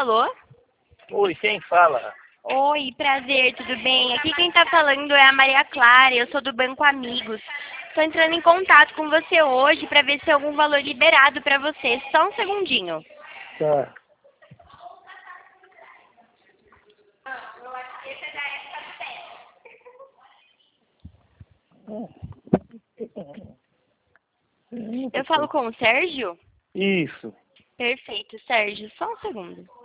Alô? Oi, quem fala? Oi, prazer, tudo bem? Aqui quem tá falando é a Maria Clara, eu sou do Banco Amigos. Tô entrando em contato com você hoje para ver se tem algum valor liberado para você. Só um segundinho. Tá. Eu falo com o Sérgio? Isso. Perfeito, Sérgio, só um segundo.